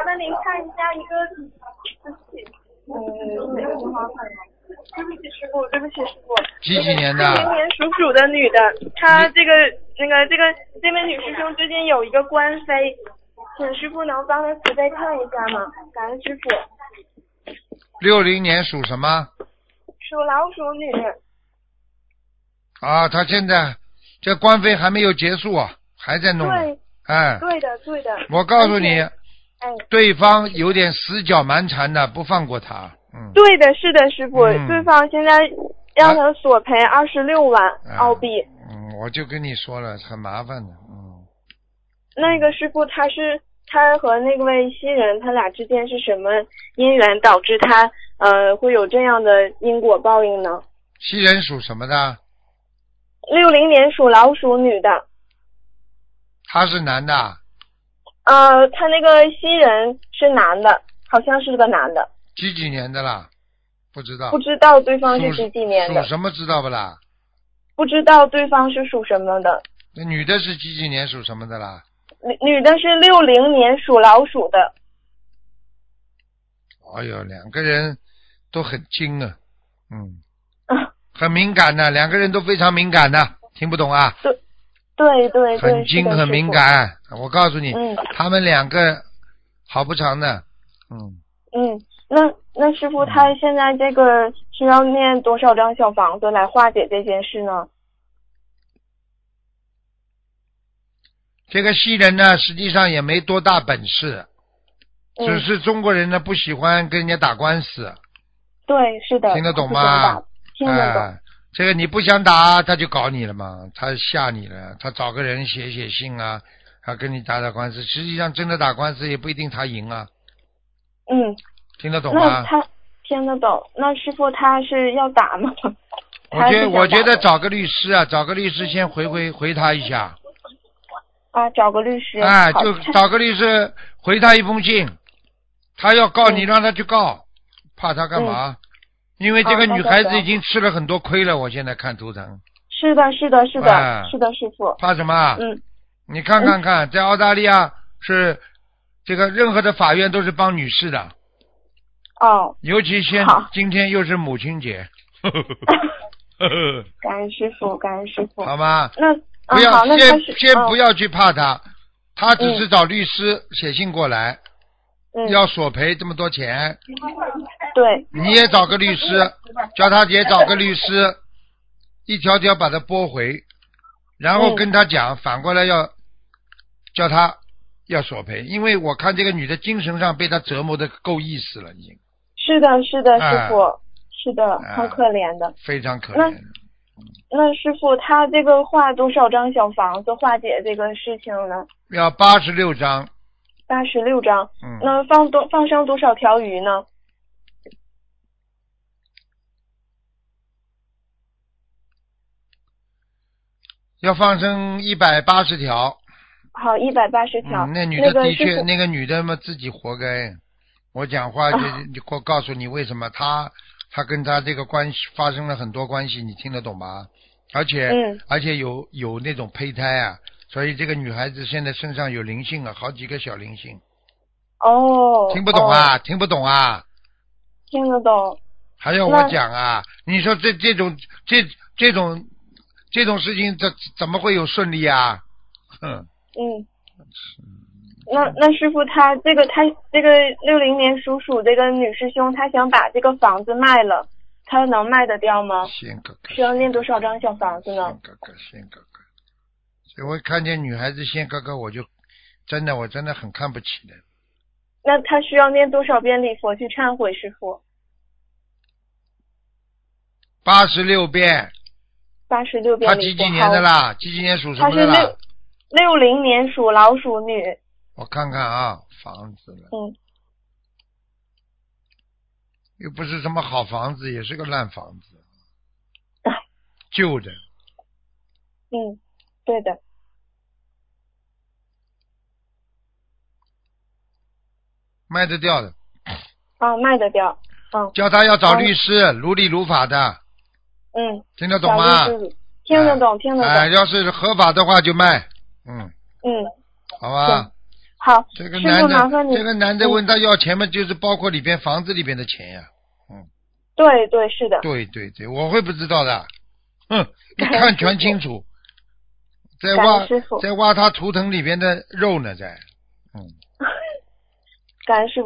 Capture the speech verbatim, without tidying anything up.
烦您看一下一个，对不起，嗯，哪个电话号码？对不起师傅，对不起师傅。 几几年的？ 今年属鼠的女的，她这个那个这个这位女师兄最近有一个官非，请师傅能帮她慈悲看一下吗？感恩师傅。 六零年属什么？ 属老鼠女。 啊，他现在这官非还没有结束啊，还在弄。 对。 哎。 对的，对的。 我告诉你， 哎， 对方有点死绞蛮缠的，不放过他。嗯。 对的，是的，师傅， 嗯、 对方现在让他索赔二十六万澳币。 嗯，我就跟你说了，很麻烦的。嗯。 那个师傅，他是他和那位新人，他俩之间是什么因缘导致他呃会有这样的因果报应呢？ 新人属什么的？ 六零年属老鼠女的。 他是男的。 呃，他那个新人是男的，好像是个男的。 几几年的啦？不知道。 不知道对方是几几年的。 属什么知道不啦？ 不知道对方是属什么的。 那女的是几几年属什么的啦？ 女女的是六零年属老鼠的。 哎呦，两个人都很精啊，嗯， 啊， 很敏感的，两个人都非常敏感的，听不懂啊？ 对，对对对， 很精很敏感。我告诉你， 嗯， 他们两个好不长的，嗯。 嗯，那那师傅他现在这个是要念多少张小房子来化解这件事呢？ 这个西人呢，实际上也没多大本事， 嗯、 只是中国人呢不喜欢跟人家打官司。 对，是的。 听得懂吗？ 听得懂。 哎，这个你不想打，他就搞你了嘛，他吓你了，他找个人写写信啊，他跟你打打官司，实际上真的打官司也不一定他赢啊。 嗯。 听得懂吗？ 那他听得懂。那师傅他是要打吗？ 我觉得我觉得找个律师啊，找个律师先回回回他一下。 啊，找个律师。 哎，就找个律师回他一封信，他要告你， 嗯、 让他去告，怕他干嘛？ 嗯、 因为这个女孩子已经吃了很多亏了，我现在看图腾。 是的，是的，是的， 哎、 是的，师傅。 怕什么？ 嗯。 你看看看，在澳大利亚是这个任何的法院都是帮女士的。 哦。 尤其现今天又是母亲节。 感恩师傅，感恩师傅。 好吗？ 那不要、 嗯、 先先哦、 不要去怕他，他只是找律师写信过来， 嗯、 要索赔这么多钱。 对。 你也找个律师，叫他也找个律师，一条条把他拨回，然后跟他讲，嗯、反过来要叫他要索赔，因为我看这个女的精神上被他折磨的够意思了，已经。 是的，是的，师傅， 哎、 是的，很可怜的， 非常可怜。 那师傅他这个画多少张小房子化解这个事情呢？ 要八十六张。 八十六张。 嗯。 那放多放上多少条鱼呢？ 要放生一百八十条。 好，一百八十条。 嗯，那女的的确， 那个、 那个女的嘛自己活该。我讲话就就我告诉你为什么她她跟她这个关系发生了很多关系，你听得懂吗？而且、 嗯、 而且有有那种胚胎啊，所以这个女孩子现在身上有灵性啊，好几个小灵性。 哦。 听不懂啊？ 哦、 听不懂啊？ 听得懂。 还要我讲啊？你说这这种这这种这种事情怎怎么会有顺利啊？哼。 嗯。那那师傅他这个他这个六零年属鼠这个女师兄，她想把这个房子卖了，她能卖得掉吗？ 仙哥哥， 需要念多少张小房子呢？ 仙哥哥，仙哥哥，所以我看见女孩子仙哥哥，我就真的我真的很看不起的。 那她需要念多少遍礼佛去忏悔，师傅？ 八十六遍。 八十六遍。 她几几年的啦？几几年属什么的啦？ 她是六六零年属老鼠女。 我看看啊，房子了。 嗯。 又不是什么好房子，也是个烂房子。旧的。 嗯，对的。 卖得掉的。 啊，卖得掉。嗯。 叫他要找律师，嗯、如理如法的。 嗯。 听得懂吗？ 听得懂，听得懂。 哎，要是合法的话就卖。嗯。 嗯。 好吧。 好，师这个男的傅麻烦，你。 这个男的嗯问他要钱嘛，就是包括里边房子里边的钱呀。嗯， 对对是的。 对对对，我会不知道的。哼，一感恩看师父全清楚。在感挖恩师傅在挖他图腾里边的肉呢，在。嗯。 感恩师傅。